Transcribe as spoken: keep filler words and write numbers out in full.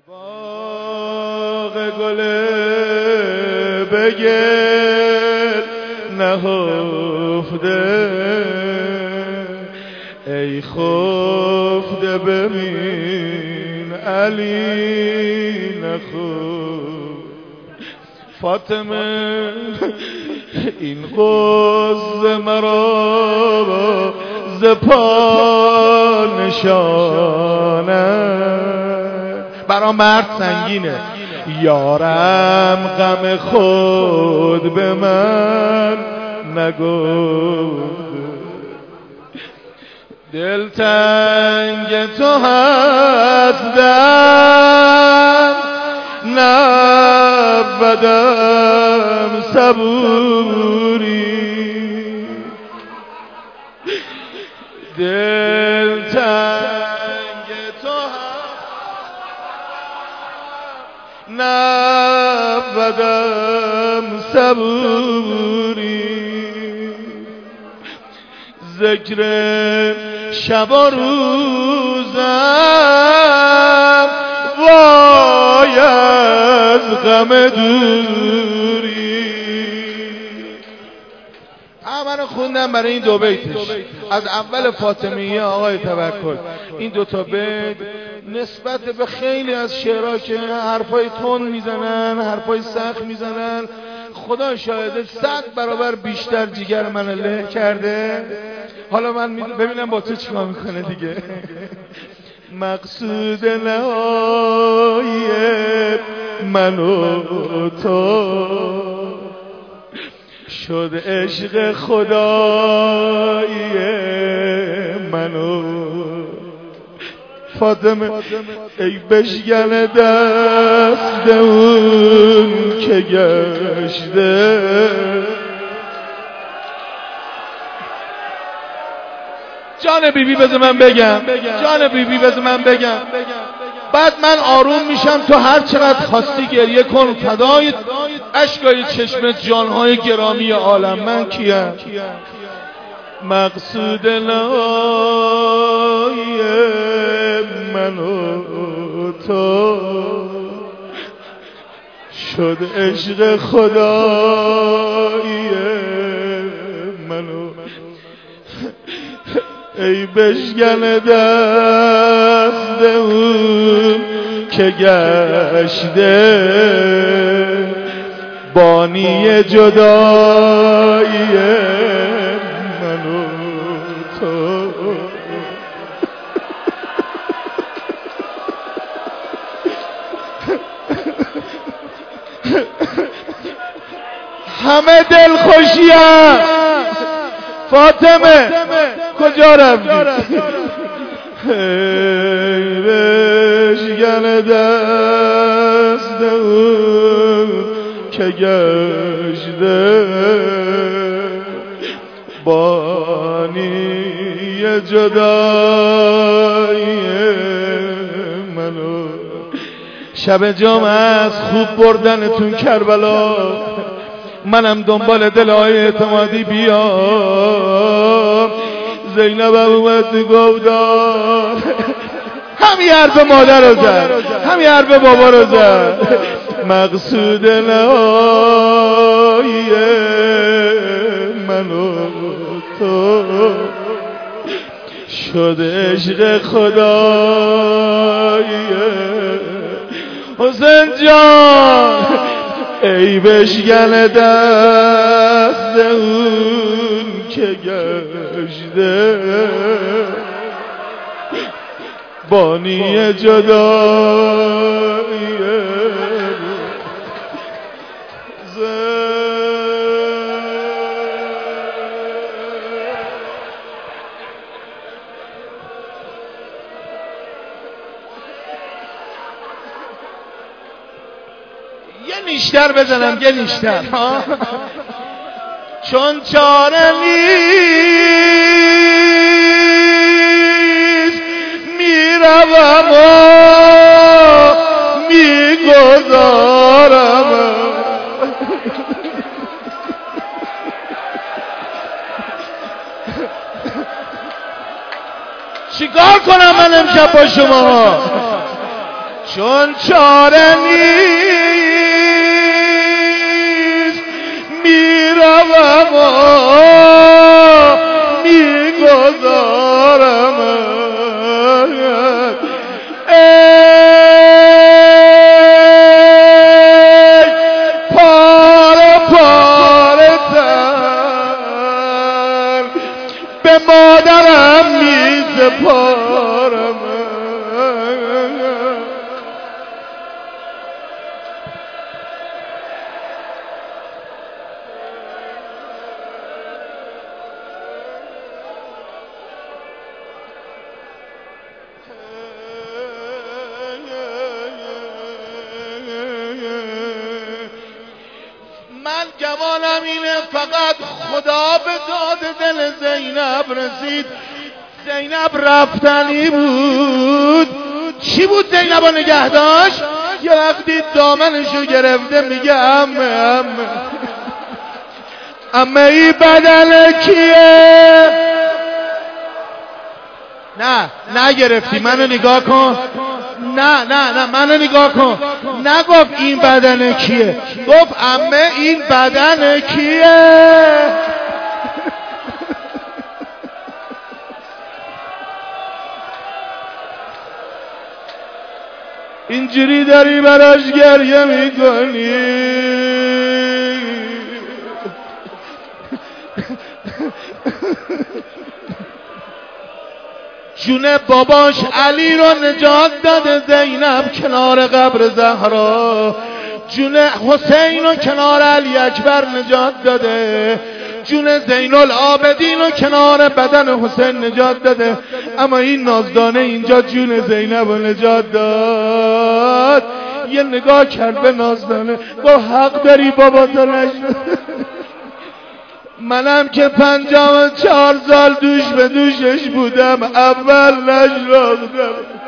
باغ گل بگل نهفته ای خفته ببین علی نخفت فاطمه این قوز مرا ز پا نشانه برا مرد سنگینه یارم غم خود به من نگفت دلتنگ تو هستم نبودم صبوری دلتنگ تو هستم نبودم صبوری ذکر شب و روزم وای از غم دوری همه رو خوندم برای این دو بیتش از اول فاطمیه آقای توکل. این دو تا بیت نسبت به خیلی از شعرها که حرفای تون میزنن حرفای سخت میزنن خدا شاهده صد برابر بیشتر جیگر من له کرده. حالا من ببینم با تو چیکار میکنه دیگه. مقصود نهایی من و تو شد عشق خدایی من و فاطمه ای بشکن دست اون که گشته جان بیبی بذار من بگم جان بیبی بذار من بگم بعد من آروم میشم تو هر چقدر خواستی گریه کن فدای اشکای چشمت جانهای گرامی عالم من کیم مقصود نهایی من و تو شد عشق خدایی من و ای بشکن دست اون که گشته بانی جدایی من و تو همه دل خوشیم فاطمه کجا رفتی ای بشکن دست اون که گشته بانی جدایی منو شب جام از خوب بردنتون کربلا منم دنبال دلهای اعتمادی بیام زینب اومد گفتار همین حرف مادر رو زد همین حرف بابا رو زد مقصود نهایی من و تو شد عشق خدایی حسین جان ای بشکن دست اون که گشته بانی جدایی یه نیشتر بزنم یه نیشتر چون چاره نیست میروم و میگذارم چیکار کنم من امشب با شما چون چاره نیست میروم و میگذارم ای پاره پاره تن به مادرم میسپارم من گمانم اینه فقط خدا به داد دل زینب رسید. زینب رفتنی بود. چی بود زینب رو نگه داشت؟ یه وقتی دامنشو گرفته میگه امه امه امه ای بدل کیه؟ نه نگرفتی، منو نگاه کن. نه نه نه منو نگاه کن. نگفت این بدن کیه، گفت عمه این بدن کیه. اینجوری داری براش گریه میکنی. جون باباش علی رو نجات داده زینب کنار قبر زهرا. جون حسین رو کنار علی اکبر نجات داده. جون زین العابدین رو کنار بدن حسین نجات داده. اما این نازدانه اینجا جون زینب رو نجات داد. یه نگاه کرد به نازدانه گفت حق داری بابا تو نشد. منم که پنجاه و چهار سال دوش به دوشش بودم اول نشناختم.